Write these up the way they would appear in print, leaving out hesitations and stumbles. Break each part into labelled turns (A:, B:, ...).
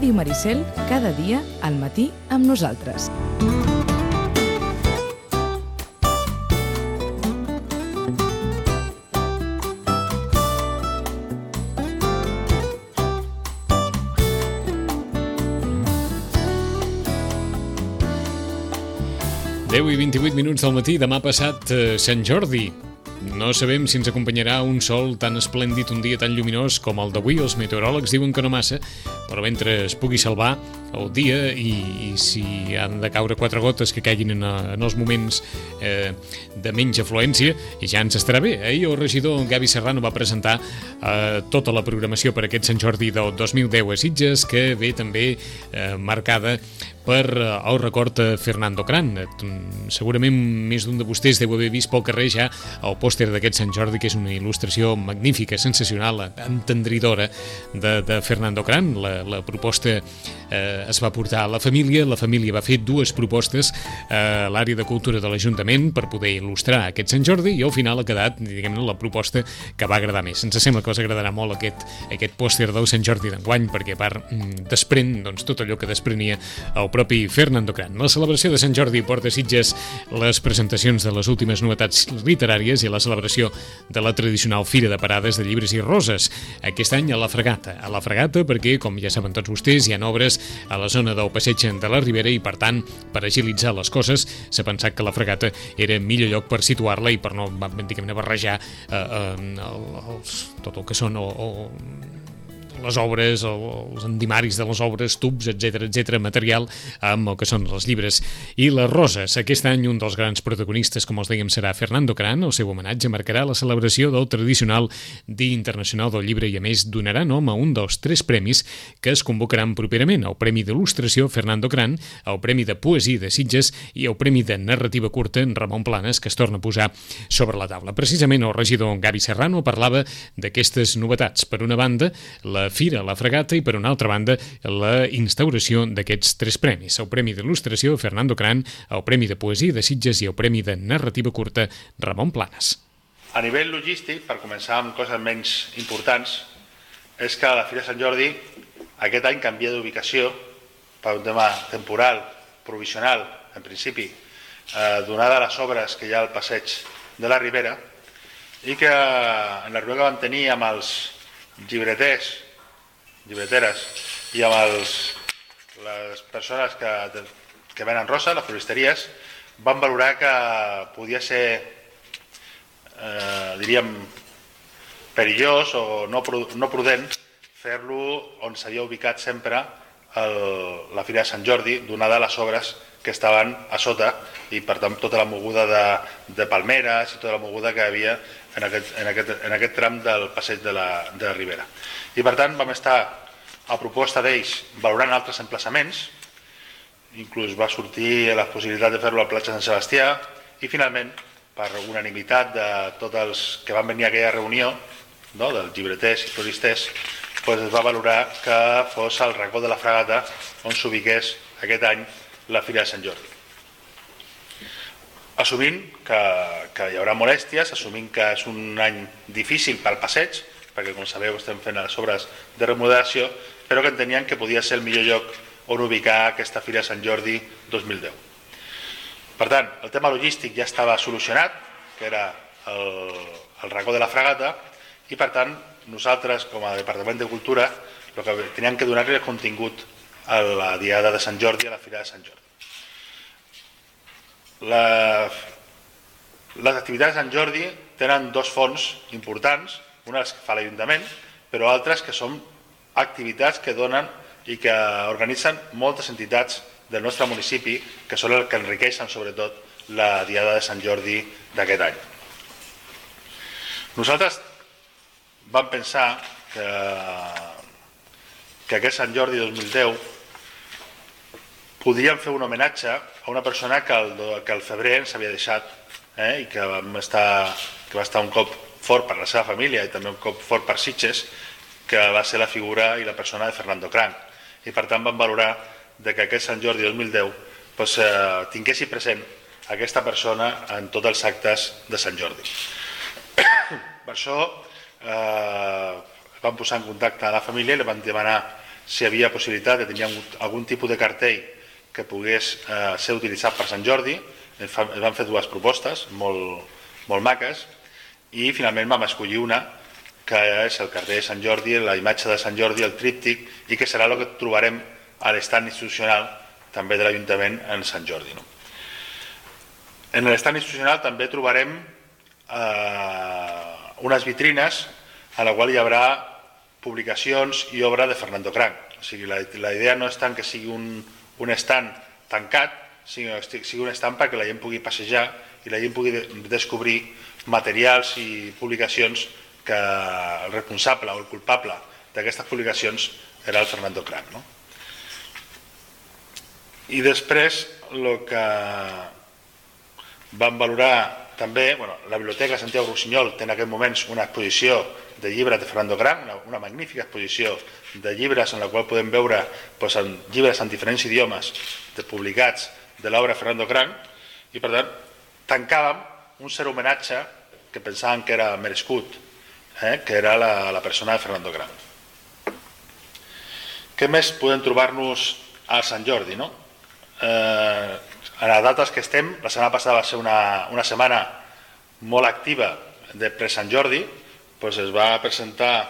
A: Ràdio Maricel, cada dia al matí amb nosaltres.
B: Deu i 28 minuts del matí, demà passat Sant Jordi. No sabem si ens acompanyarà un sol tan esplèndid, un dia tan lluminós com el d'avui. Els meteoròlegs diuen que no massa, però mentre es pugui salvar el dia i si han de caure 4 gotes que caiguin en els moments de menys afluència, ja ens estarà bé. Ahir el regidor Gavi Serrano va presentar tota la programació per aquest Sant Jordi del 2010 a Sitges, que ve també marcada per el record a Fernando Cran. Segurament més d'un de vostès deu haver vist pel carrer ja el pòster d'aquest Sant Jordi, que és una il·lustració magnífica, sensacional, entendridora de Fernando Cran. La proposta es va portar a la família va fer 2 propostes a l'àrea de cultura de l'Ajuntament per poder il·lustrar aquest Sant Jordi, i al final ha quedat, diguem-ne, la proposta que va agradar més. Ens sembla que us agradarà molt aquest pòster del Sant Jordi d'enguany, perquè a part desprèn tot allò que desprenia el propi Fernando Cran. La celebració de Sant Jordi porta a Sitges les presentacions de les últimes novetats literàries i la celebració de la tradicional Fira de Parades de Llibres i Roses. Aquest any a la Fregata. A la Fregata perquè, com ja saben tots vostès, hi ha obres a la zona del passeig de la Ribera i, per tant, per agilitzar les coses, s'ha pensat que la Fregata era millor lloc per situar-la i per no, diguem-ne, barrejar tot el que són les obres, els endimaris de les obres, tubs, etc., material, amb el que són els llibres i les roses. Aquest any un dels grans protagonistes, com els dèiem, serà Fernando Cran. El seu homenatge marcarà la celebració del tradicional Dia Internacional del Llibre i, a més, donarà nom a un dels 3 premis que es convocaran properament: el Premi d'Il·lustració Fernando Cran, el Premi de Poesia de Sitges i el Premi de Narrativa Curta Ramon Planes, que es torna a posar sobre la taula. Precisament el regidor Gavi Serrano parlava d'aquestes novetats. Per una banda, la Fira, la Fregata, i per una altra banda la instauració d'aquests 3 premis: el Premi d'Il·lustració Fernando Cran, el Premi de Poesia de Sitges i el Premi de Narrativa Curta Ramon Planes.
C: A nivell logístic, per començar amb coses menys importants, és que la Fira de Sant Jordi aquest any canvia d'ubicació per un tema temporal, provisional, en principi, donada les obres que hi ha al passeig de la Ribera, i que en la reunió que vam tenir amb els llibreteres i amb les persones que venen rosa, les floristeries, van valorar que podia ser, diríem, perillós o no prudent fer-lo on s'havia ubicat sempre la Fira de Sant Jordi, donada les obres que estaven a sota, i per tant tota la moguda de palmeres i tota la moguda que hi havia en aquest tram del passeig de la Ribera. I per tant vam estar, a proposta d'ells, valorant altres emplaçaments. Inclús va sortir la possibilitat de fer-lo a la platja de Sant Sebastià, i finalment, per unanimitat de tots els que van venir a aquella reunió, dels llibreters i floristers, es va valorar que fos el racó de la Fregata on s'ubiqués aquest any la Fira de Sant Jordi. Assumint que hi haurà molèsties, assumint que és un any difícil pel passeig, perquè, com sabeu, estem fent les obres de remodelació, però que entenien que podia ser el millor lloc on ubicar aquesta Fira de Sant Jordi 2010. Per tant, el tema logístic ja estava solucionat, que era el racó de la Fregata, i per tant, nosaltres, com a Departament de Cultura, el que teníem que donar-li el contingut a la Diada de Sant Jordi, a la Fira de Sant Jordi. Les activitats de Sant Jordi tenen 2 fons importants, una que fa l'Ajuntament, però altres que són activitats que donen i que organitzen moltes entitats del nostre municipi, que són els que enriqueixen sobretot la Diada de Sant Jordi d'aquest any. Nosaltres vam pensar que aquest Sant Jordi 2010 podríem fer un homenatge a una persona que al febrer ens havia deixat, i que va estar un cop fort per la seva família i també un cop fort per Sitges, que va ser la figura i la persona de Fernando Cran. I per tant vam valorar que aquest Sant Jordi 2010 tinguessi present aquesta persona en tots els actes de Sant Jordi. Per això vam posar en contacte a la família i li vam demanar si hi havia possibilitat de tenir algun tipus de cartell que pogués ser utilitzat per Sant Jordi. Ens van fer dues propostes molt maques i finalment vam escollir una que és el cartell de Sant Jordi, la imatge de Sant Jordi, el tríptic, i que serà el que trobarem a l'estat institucional també de l'Ajuntament en Sant Jordi. En l'estat institucional també trobarem unes vitrines a la qual hi haurà publicacions i obra de Fernando Cranc. O sigui, la idea no és tant que sigui un estand tancat, sinó que sigui un estand perquè la gent pugui passejar i la gent pugui descobrir materials i publicacions que el responsable o el culpable d'aquestes publicacions era el Fernando Cranc. I després el que vam valorar també, la Biblioteca Santiago Rossinyol té en aquests moments una exposició de llibres de Fernando Cranc, una magnífica exposició de llibres en la qual podem veure llibres en diferents idiomes publicats de l'obra de Fernando Cranc, i per tant tancàvem un cert homenatge que pensàvem que era merescut, que era la persona de Fernando Cranc. Què més podem trobar-nos a Sant Jordi? A les dates que estem, la setmana passada va ser una setmana molt activa de pre-Sant Jordi. Es va presentar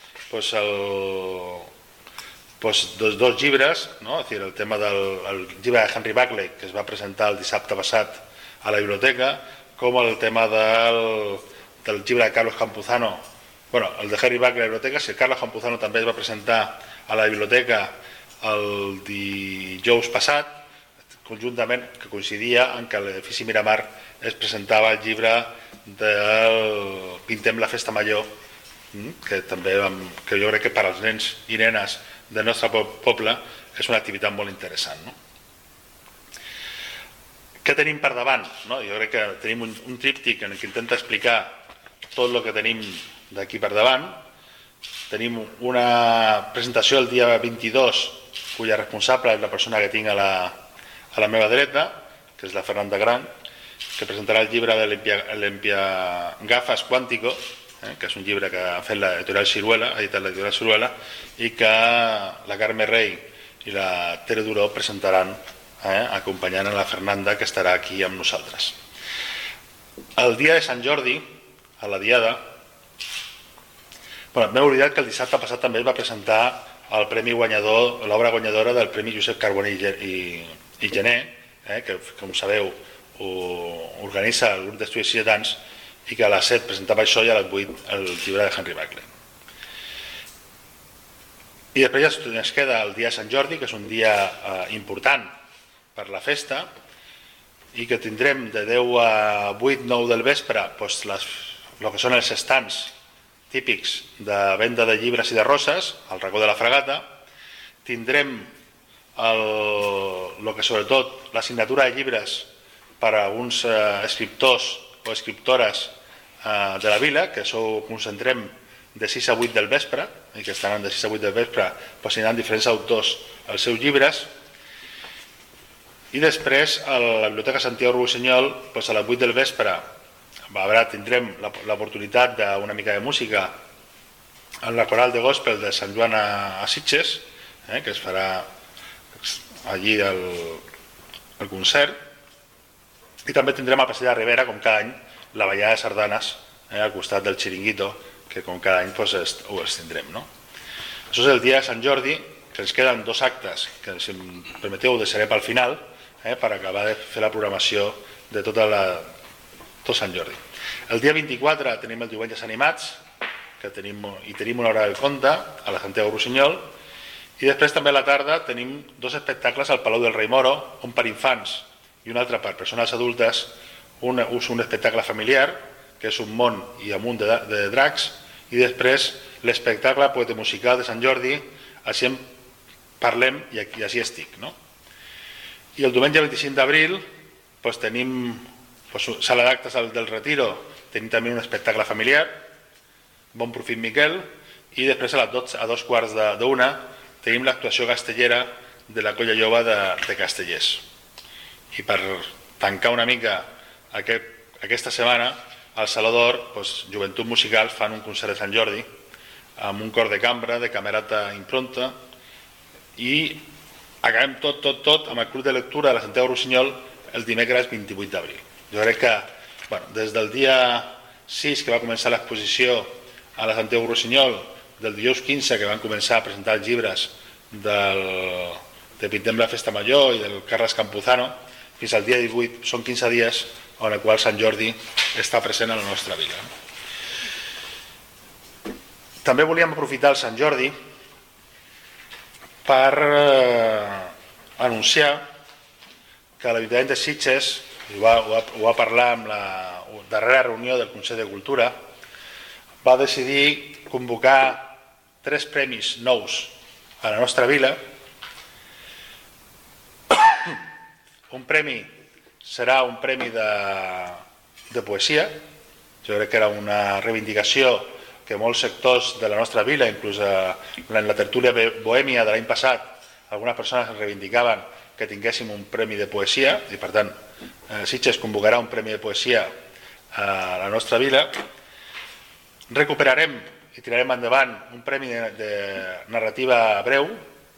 C: dos llibres, el tema del llibre de Henry Buckley, que es va presentar el dissabte passat a la biblioteca, com el tema del llibre de Carlos Campuzano, el de Henry Buckley a la biblioteca. Si el Carlos Campuzano també es va presentar a la biblioteca el dijous passat, conjuntament, que coincidia en que a l'edifici Miramar es presentava el llibre del Pintem la Festa Major, que jo crec que per als nens i nenes del nostre poble és una activitat molt interessant. Què tenim per davant? Jo crec que tenim un tríptic en què intenta explicar tot el que tenim d'aquí per davant. Tenim una presentació el dia 22, cuya responsable és la persona que tinc a la meva dreta, que és la Fernanda Cranc, que presentarà el llibre de l'Empiagafas Cuántico, que és un llibre que ha fet l'editorial Ciruela, ha editat l'editorial Ciruela, i que la Carme Rey i la Tere Duró presentaran, acompanyant a la Fernanda, que estarà aquí amb nosaltres. El dia de Sant Jordi, a la Diada, m'he oblidat que el dissabte passat també es va presentar el premi guanyador, l'obra guanyadora del Premi Josep Carbonell i Gené, que, com sabeu, ho organitza el grup d'estudis ciutadans, i que a les 7 presentava això i a les 8 el llibre de Henry Buckley. I després ja ens queda el dia de Sant Jordi, que és un dia important per la festa, i que tindrem de 10 a 8-9 del vespre el que són els estants típics de venda de llibres i de roses, al racó de la Fragata. Tindrem el que sobretot la signatura de llibres per a uns escriptors o escriptores de la vila, que concentrem de 6 a 8 del vespre, i que estaran de 6 a 8 del vespre signaran diferents autors els seus llibres. I després a la Biblioteca Santiago Rossinyol, a les 8 del vespre, tindrem l'oportunitat d'una mica de música en la coral de gospel de Sant Joan a Sitges, que es farà allí el concert. I també tindrem al Passeig de Ribera, com cada any, la ballada de sardanes al costat del Xiringuito, que com cada any ho tindrem. Això és el dia de Sant Jordi, que ens queden 2 actes que, si em permeteu, ho deixaré pel final, per acabar de fer la programació de tot Sant Jordi. El dia 24 tenim el Diumenges Animats, i tenim una hora del conte a la Santiago Rossinyol, i després també a la tarda tenim 2 espectacles al Palau del Rei Moro, un per infants i un altre per persones adultes, un espectacle familiar, que és un món i amunt de dracs, i després l'espectacle poeta musical de Sant Jordi, així en parlem i així estic. I el diumenge 25 d'abril tenim sala d'actes del Retiro, tenim també un espectacle familiar, Bon Profit Miquel, i després a 2:15 tenim l'actuació castellera de la Colla Jove de Castellers. I per tancar una mica aquesta setmana, al Saló d'Or, Joventut Musical fan un concert de Sant Jordi amb un cor de cambra, de Camerata Impronta, i acabem tot amb el Club de Lectura de la Santiago Rossinyol el dimecres 28 d'abril. Jo crec que des del dia 6 que va començar l'exposició a la Santiago Rossinyol, del dijous 15 que van començar a presentar els llibres de Pintem la Festa Major i del Carles Campuzano, fins al dia 18 són 15 dies en el qual Sant Jordi està present a la nostra vila. També volíem aprofitar el Sant Jordi per anunciar que l'Ajuntament de Sitges, ho va parlar amb la darrera reunió del Consell de Cultura, va decidir convocar 3 premis nous a la nostra vila. Un premi serà un premi de poesia. Jo crec que era una reivindicació que molts sectors de la nostra vila, inclús en la tertúlia bohèmia de l'any passat, algunes persones reivindicaven que tinguéssim un premi de poesia i per tant Sitges convocarà un premi de poesia a la nostra vila. Recuperarem i tirarem endavant un premi de narrativa breu.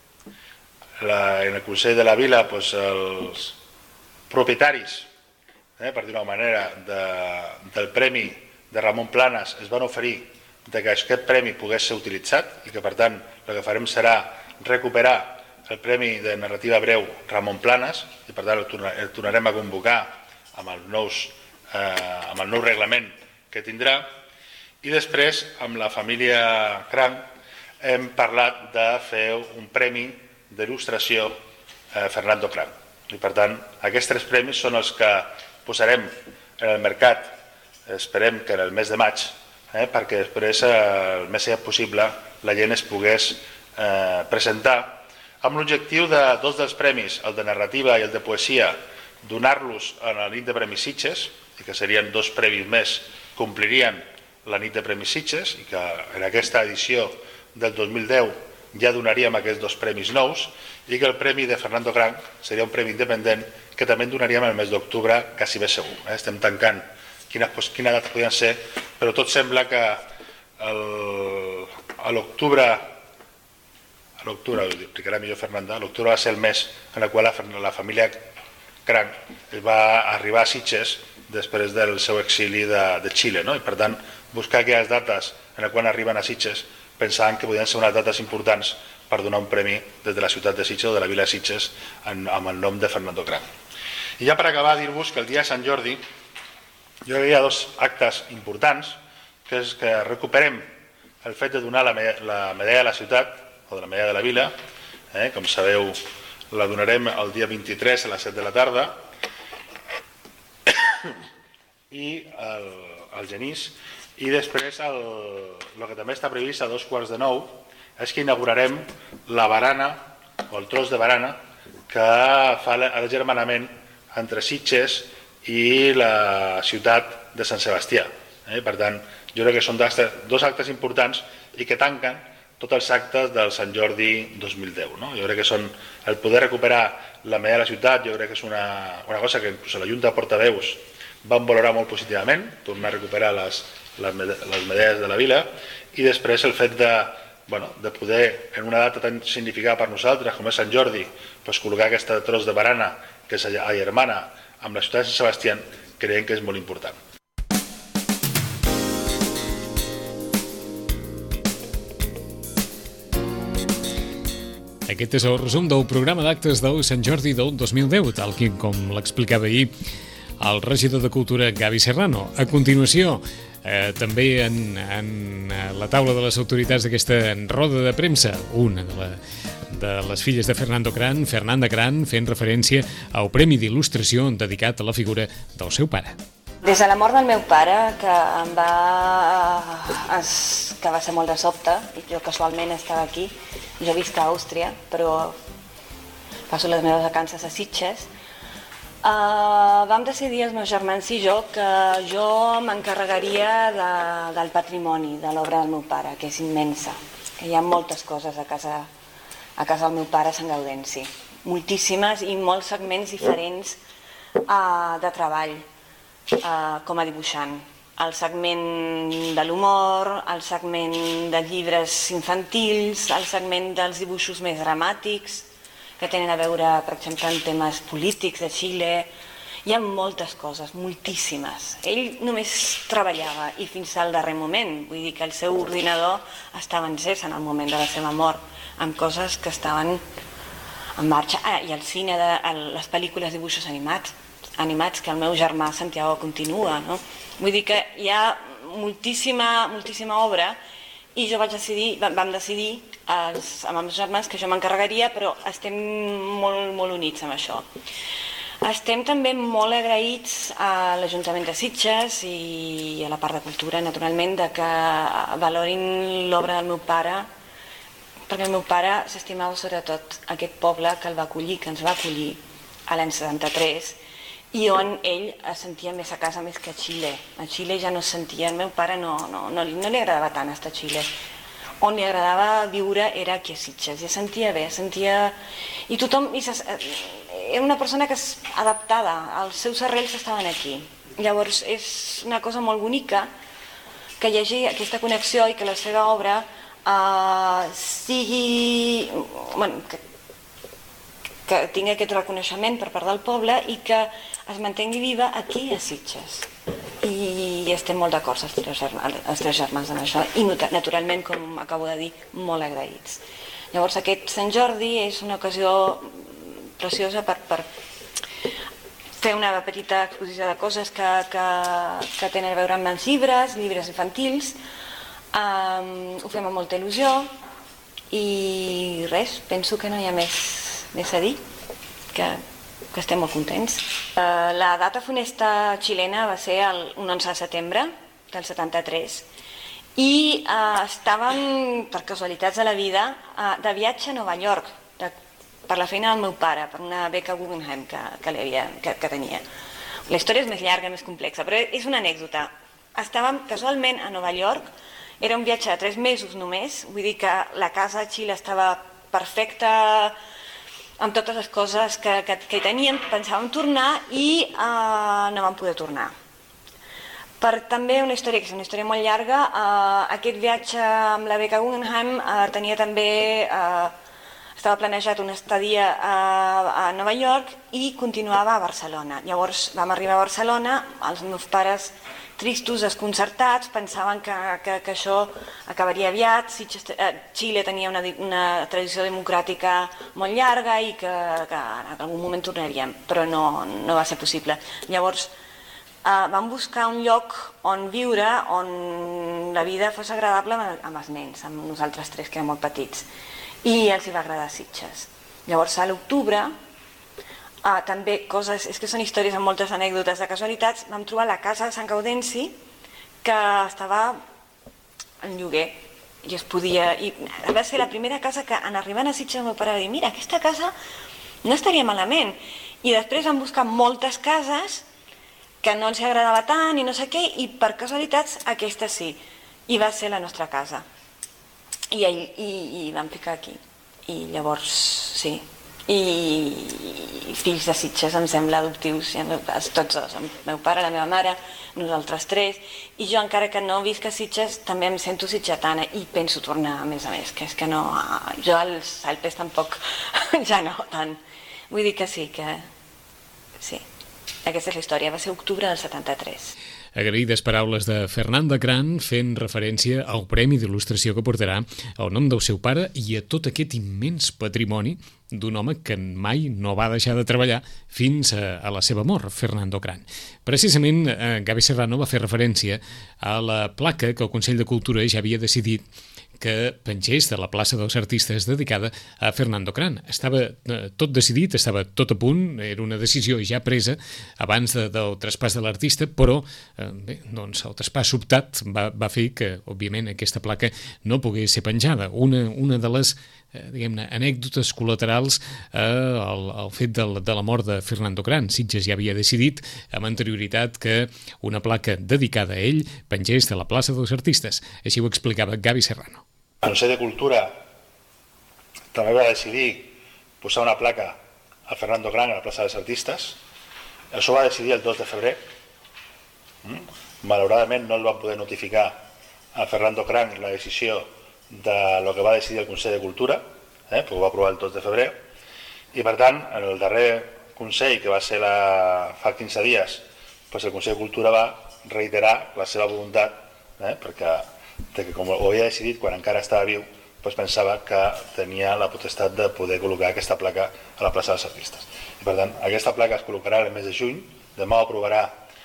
C: En el Consell de la Vila els propietaris, per dir-ho d'una manera, del premi de Ramon Planas es van oferir que aquest premi pogués ser utilitzat i que per tant el que farem serà recuperar el premi de narrativa breu Ramon Planas i per tant el tornarem a convocar amb el nou reglament que tindrà. I després amb la família Cranc hem parlat de fer un premi d'il·lustració Fernando Cranc. I per tant aquests 3 premis són els que posarem en el mercat, esperem que en el mes de maig, perquè després el més aviat possible la gent es pogués presentar amb l'objectiu de 2 dels premis, el de narrativa i el de poesia, donar-los a la nit de Premis Sitges, i que serien 2 premis més que omplirien la nit de Premis Sitges i que en aquesta edició del 2010 ja donaríem aquests 2 premis nous i que el premi de Fernando Cranc seria un premi independent que també en donaríem el mes d'octubre quasi bé segur. Estem tancant quina data podien ser, però tot sembla que a l'octubre, ho explicarà millor Fernanda, l'octubre va ser el mes en el qual la família Cranc va arribar a Sitges després del seu exili de Xile, i per tant buscar aquelles dates en les quals arriben a Sitges pensant que podien ser unes dates importants per donar un premi des de la ciutat de Sitges o de la vila de Sitges amb el nom de Fernando Cranc. I ja per acabar dir-vos que el dia de Sant Jordi jo crec que hi ha 2 actes importants, que és que recuperem el fet de donar la medalla de la ciutat o de la medalla de la vila, com sabeu la donarem el dia 23 a les 7 de la tarda, i el Genís. I després el que també està previst a 8:45 és que inaugurarem la barana o el tros de barana que fa l'agermanament entre Sitges i la ciutat de Sant Sebastià. Per tant, jo crec que són 2 actes importants i que tanquen tots els actes del Sant Jordi 2010. Jo crec que són el poder recuperar la medalla de la ciutat, jo crec que és una cosa que inclús la Junta de Portaveus van valorar molt positivament, tornar a recuperar les medalles de la vila, i després el fet de poder, en una data tan significada per nosaltres com és Sant Jordi, col·locar aquest tros de barana que s'agermana amb la ciutat de Sant Sebastià, creiem que és molt important.
B: Aquest és el resum del programa d'actes del Sant Jordi del 2010, tal com l'explicava ahir el regidor de Cultura, Gavi Serrano. A continuació, també en la taula de les autoritats d'aquesta roda de premsa, una de les filles de Fernando Cranc, Fernanda Cranc, fent referència al Premi d'Il·lustració dedicat a la figura del seu pare.
D: Des de la mort del meu pare, que va ser molt de sobte, jo casualment estava aquí, jo visc a Àustria, però passo les meves vacances a Sitges, vam decidir els meus germans i jo que jo m'encarregaria del patrimoni, de l'obra del meu pare, que és immensa, que hi ha moltes coses a casa del meu pare a Sant Gaudenci, moltíssimes i molts segments diferents de treball com a dibuixant. el segment de l'humor, el segment de llibres infantils, el segment dels dibuixos més dramàtics, que tenen a veure, per exemple, amb temes polítics de Xile. Hi ha moltes coses, moltíssimes. Ell només treballava i fins al darrer moment, vull dir que el seu ordinador estava encès en el moment de la seva mort, amb coses que estaven en marxa. I el cine, les pel·lícules, dibuixos animats que el meu germà Santiago continua, no? Vull dir que hi ha moltíssima obra i vam decidir amb els germans que jo m'encarregaria, però estem molt units amb això. Estem també molt agraïts a l'Ajuntament de Sitges i a la part de cultura, naturalment, de que valorin l'obra del meu pare, perquè el meu pare s'estimava sobretot aquest poble que el va acollir, que ens va acollir a l'any 73, i on ell es sentia més a casa més que a Xile. A Xile ja no es sentia, al meu pare no li agradava tant estar a Xile. On li agradava viure era aquí a Sitges, i es sentia bé, i tothom, era una persona que és adaptada, els seus arrels estaven aquí. Llavors és una cosa molt bonica que hi hagi aquesta connexió i que la seva obra sigui, que tingui aquest reconeixement per part del poble i que es mantengui viva aquí a Sitges. I estem molt d'acord els tres germans en això i naturalment, com acabo de dir, molt agraïts. Llavors aquest Sant Jordi és una ocasió preciosa per fer una petita exposició de coses que tenen a veure amb els llibres infantils. Ho fem amb molta il·lusió i res, penso que no hi ha més a dir, que estem molt contents. La data funesta xilena va ser un 11 de setembre del 73 i estàvem, per casualitats de la vida, de viatge a Nova York per la feina del meu pare, per una beca Guggenheim que tenia. La història és més llarga, més complexa, però és una anècdota. Estàvem casualment a Nova York, era un viatge de 3 mesos només, vull dir que la casa a Xile estava perfecta, amb totes les coses que hi teníem, pensàvem tornar i no vam poder tornar. Per també una història, que és una història molt llarga, aquest viatge amb la beca Guggenheim tenia també, estava planejat una estadia a Nova York i continuava a Barcelona. Llavors vam arribar a Barcelona, els meus pares tristos, desconcertats, pensaven que això acabaria aviat. Xile tenia una tradició democràtica molt llarga i que en algun moment tornaríem, però no va ser possible. Llavors vam buscar un lloc on viure, on la vida fos agradable amb els nens, amb nosaltres tres, que érem molt petits, i els hi va agradar Sitges. Llavors a l'octubre, també coses, és que són històries amb moltes anècdotes de casualitats, vam trobar la casa de Sant Gaudenci que estava en lloguer i es podia, i va ser la primera casa que en arribant a Sitges el meu pare va dir, mira, aquesta casa no estaria malament, i després vam buscar moltes cases que no els agradava tant i no sé què, i per casualitats aquesta sí, i va ser la nostra casa i vam ficar aquí, i llavors sí, i fills de Sitges em sembla adoptius, tots dos, el meu pare, la meva mare, nosaltres tres, i jo encara que no visc a Sitges també em sento sitgetana i penso tornar a més, que és que no, jo als Alpes tampoc ja no tant, vull dir que sí, aquesta és la història, va ser octubre del 73.
B: Agraïdes paraules de Fernanda Gran fent referència al Premi d'Il·lustració que portarà el nom del seu pare i a tot aquest immens patrimoni d'un home que mai no va deixar de treballar fins a la seva mort, Fernando Gran. Precisament, Gaby Serrano va fer referència a la placa que el Consell de Cultura ja havia decidit que pengés de la plaça dels artistes dedicada a Fernando Gran. Estava tot decidit, estava tot a punt, era una decisió ja presa abans del traspàs de l'artista, però bé, doncs el traspàs sobtat va fer que, òbviament, aquesta placa no pogués ser penjada. Una de les diguem-ne, anècdotes col·laterals al fet de la mort de Fernando Gran. Sitges ja havia decidit amb anterioritat que una placa dedicada a ell pengés de la plaça dels artistes. Així ho explicava Gaby Serrano.
C: El Consell de Cultura també va decidir posar una placa a Fernando Gran a la plaça dels artistes. Això va decidir el 2 de febrer. Malauradament no el van poder notificar a Fernando Cranc la decisió de lo que va decidir el Consell de Cultura, perquè ho va aprovar el 2 de febrer, i per tant, en el darrer Consell, que va ser fa 15 dies, el Consell de Cultura va reiterar la seva voluntat, perquè com ho havia decidit quan encara estava viu, pensava que tenia la potestat de poder col·locar aquesta placa a la plaça dels Artistes. I per tant, aquesta placa es col·locarà el mes de juny, demà ho aprovarà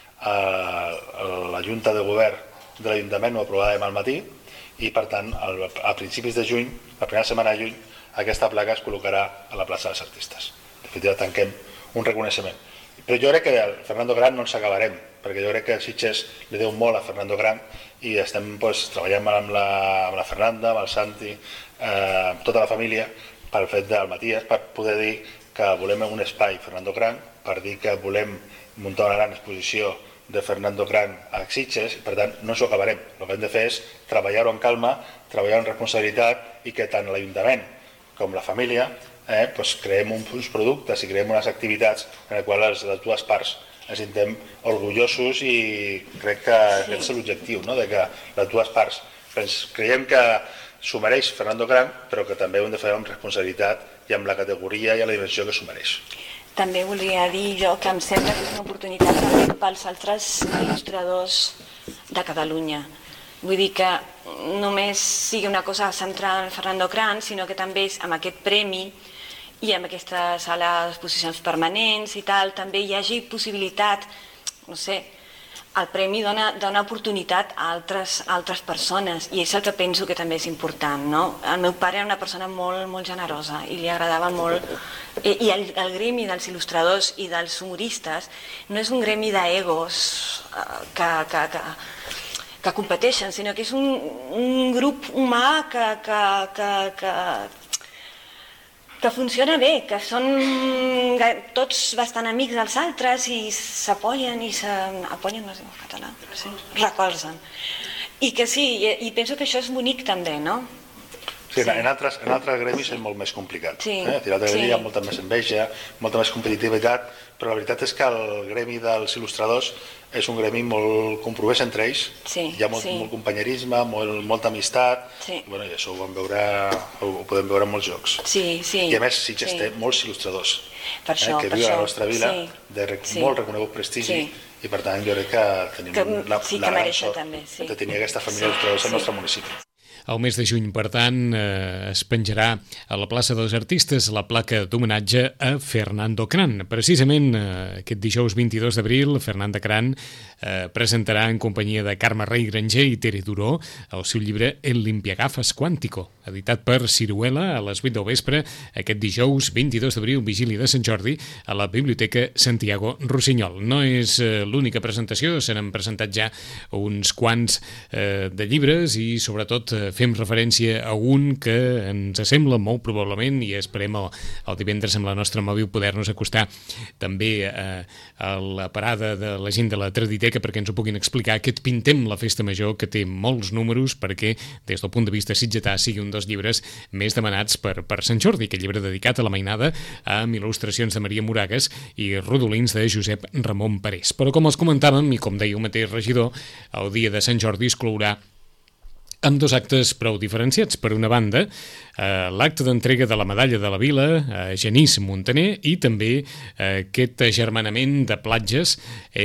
C: la Junta de Govern de l'Ajuntament, ho aprovarà demà al matí, i per tant, a principis de juny, la primera setmana de juny, aquesta placa es col·locarà a la plaça dels Artistes. En definitiva, tanquem un reconeixement. Però jo crec que el Fernando Cranc no ens acabarem, perquè jo crec que Sitges li deu molt a Fernando Cranc i estem treballant amb la Fernanda, amb el Santi, amb tota la família, pel fet del Matías, per poder dir que volem un espai Fernando Cranc, per dir que volem muntar una gran exposició de Fernando Cranc a Sitges, i per tant no ens ho acabarem. El que hem de fer és treballar-ho amb calma, treballar amb responsabilitat i que tant l'Ajuntament com la família creem uns productes i creem unes activitats en les quals les dues parts ens sentem orgullosos, i crec que aquest és l'objectiu, de que les dues parts creiem que s'ho mereix Fernando Cranc, però que també ho hem de fer amb responsabilitat i amb la categoria i la dimensió que s'ho mereix.
D: També volia dir jo que em sembla que és una oportunitat també pels altres il·lustradors de Catalunya. Vull dir que només sigui una cosa centrada en Fernando Cranc, sinó que també amb aquest premi i amb aquesta sala d'exposicions permanents i tal, també hi hagi possibilitat, no sé, el premi dona oportunitat a altres persones, i és el que penso que també és important, no? El meu pare era una persona molt, molt generosa i li agradava molt, i el gremi dels il·lustradors i dels humoristes no és un gremi d'egos que competeixen, sinó que és un grup humà que funciona bé, que són tots bastant amics dels altres i s'apoyen i s'apoyen, no sé en català, recolzen. I que sí, i penso que això és bonic també, no?
C: Sí, en altres gremis és molt més complicat. En altres gremis hi ha molta més enveja, molta més competitivitat, però la veritat és que el gremi dels il·lustradors és un gremi molt compromès entre ells, hi ha molt companyerisme, molta amistat, i això ho podem veure en molts jocs. I a més Sitges té molts il·lustradors que viuen a la nostra vila, de molt reconegut prestigi, i per tant jo crec que tenim la gran sort de tenir aquesta família d'il·lustradors al nostre municipi.
B: El mes de juny, per tant, es penjarà a la plaça dels Artistes la placa d'homenatge a Fernando Cranc. Precisament aquest dijous 22 d'abril, Fernando Cranc presentarà en companyia de Carme Rey Granger i Tere Duró el seu llibre El limpiagafes quántico, editat per Ciruela a les 8 del vespre aquest dijous 22 d'abril, vigília de Sant Jordi, a la Biblioteca Santiago Rossinyol. No és l'única presentació, se n'han presentat ja uns quants de llibres i sobretot fem referència a un que ens sembla molt probablement, i esperem el divendres amb la nostra mòbil poder-nos acostar també a la parada de la gent de la Traditeca perquè ens ho puguin explicar, aquest Pintem la Festa Major, que té molts números perquè des del punt de vista sitgetà sigui un dels llibres més demanats per Sant Jordi, aquest llibre dedicat a la mainada amb il·lustracions de Maria Moragues i rodolins de Josep Ramon Parés. Però com els comentàvem, i com deia el mateix regidor, el dia de Sant Jordi es clourà amb dos actes prou diferenciats. Per una banda, l'acte d'entrega de la medalla de la Vila a Genís Montaner i també aquest agermanament de platges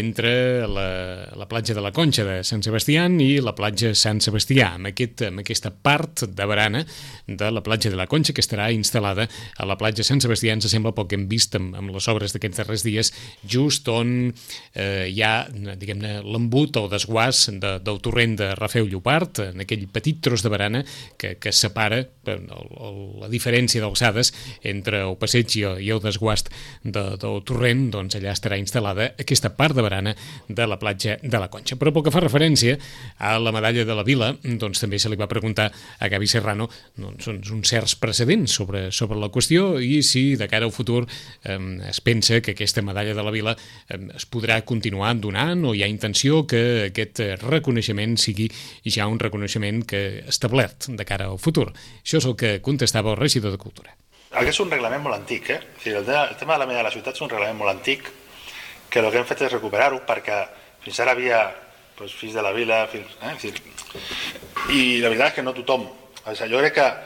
B: entre la platja de la Conxa de Sant Sebastià i la platja Sant Sebastià, amb aquesta part de barana de la platja de la Conxa que estarà instal·lada a la platja Sant Sebastià. Ens sembla poc que hem vist amb les obres d'aquests darrers dies, just on hi ha, diguem-ne, l'embut o desguàs del torrent de Rafeu Llopart, en aquell petit tros de barana que separa la diferència d'alçades entre el passeig i el desguast del torrent. Doncs allà estarà instal·lada aquesta part de barana de la platja de la Conxa. Però pel que fa referència a la medalla de la Vila, doncs també se li va preguntar a Gavi Serrano uns certs precedents sobre la qüestió i si de cara al futur es pensa que aquesta medalla de la Vila es podrà continuar donant, o hi ha intenció que aquest reconeixement sigui ja un reconeixement que establert de cara al futur. Això és el que contestava el regidor de Cultura.
C: Aquest és un reglament molt antic, el tema de la medalla de la ciutat és un reglament molt antic que el que hem fet és recuperar-ho, perquè fins ara havia fills de la vila, i la veritat és que no tothom. Jo crec que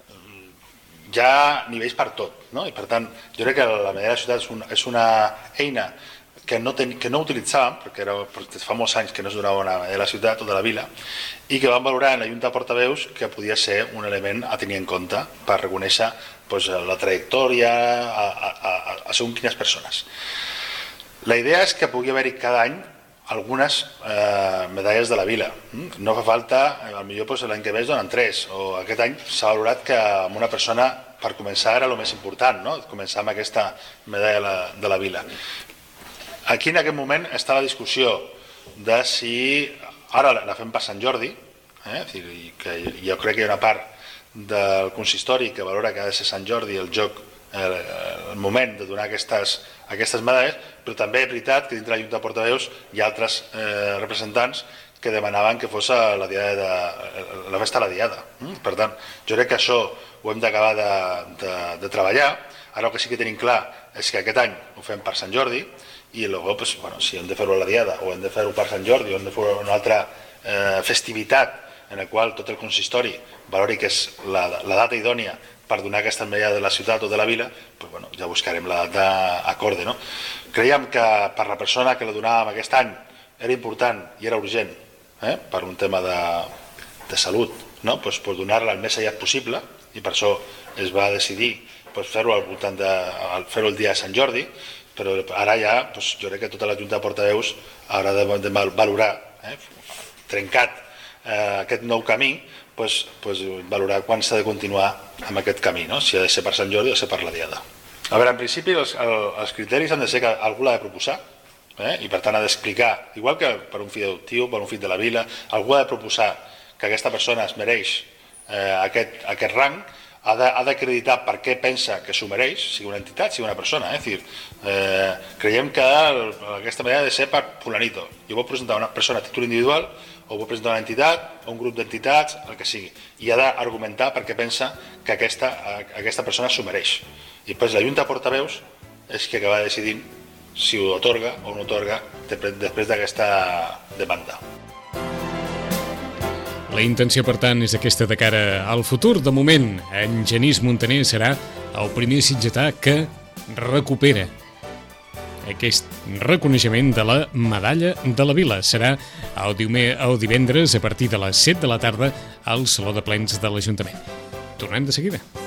C: hi ha nivells per tot, no? I per tant, jo crec que la medalla de la ciutat és una eina que no utilitzàvem, perquè fa molts anys que no es donava una medalla de la ciutat o de la vila, i que vam valorar en la Junta de Portaveus que podia ser un element a tenir en compte per reconèixer la trajectòria a segons quines persones. La idea és que pugui haver-hi cada any algunes medalles de la vila. No fa falta, potser l'any que ve es donen 3, o aquest any s'ha valorat que amb una persona, per començar, era el més important, no? Començar amb aquesta medalla de la vila. Aquí en aquest moment està la discussió de si ara la fem per Sant Jordi, que jo crec que hi ha una part del consistori que valora que ha de ser Sant Jordi el moment de donar aquestes medalles, però també és veritat que dintre la Junta de Portaveus hi ha altres representants que demanaven que fos la festa de la Diada. Per tant, jo crec que això ho hem d'acabar de treballar. Ara el que sí que tenim clar és que aquest any ho fem per Sant Jordi i llavors, si hem de fer-ho a la Diada o hem de fer-ho per Sant Jordi o hem de fer una altra festivitat en la qual tot el consistori valori que és la data idònia per donar aquesta medalla de la ciutat o de la vila, ja buscarem la data acorde. Creiem que per la persona que la donàvem aquest any era important i era urgent per un tema de salut, donar-la el més aviat possible, i per això es va decidir fer-ho al voltant fer-ho el dia de Sant Jordi, però ara ja jo crec que tota la Junta de Portaveus haurà de valorar, trencat aquest nou camí, valorar quan s'ha de continuar amb aquest camí, si ha de ser per Sant Jordi o ser per la Diada. A veure, en principi els criteris han de ser que algú l'ha de proposar i per tant ha d'explicar, igual que per un fill adoptiu, per un fill de la vila, algú ha de proposar que aquesta persona es mereix aquest rang, ha d'acreditar per què pensa que s'ho mereix, sigui una entitat, sigui una persona. Creiem que aquesta manera ha de ser per fulanito. I ho pot presentar una persona a títol individual, o ho pot presentar una entitat, o un grup d'entitats, el que sigui. I ha d'argumentar per què pensa que aquesta persona s'ho mereix. I després la Junta de Portaveus és qui acaba decidint si ho atorga o no atorga després d'aquesta demanda.
B: La intenció, per tant, és aquesta de cara al futur. De moment, en Genís Montaner serà el primer sitgetà que recupera aquest reconeixement de la medalla de la vila. Serà el divendres a partir de les 7 de la tarda al Saló de Plens de l'Ajuntament. Tornem de seguida.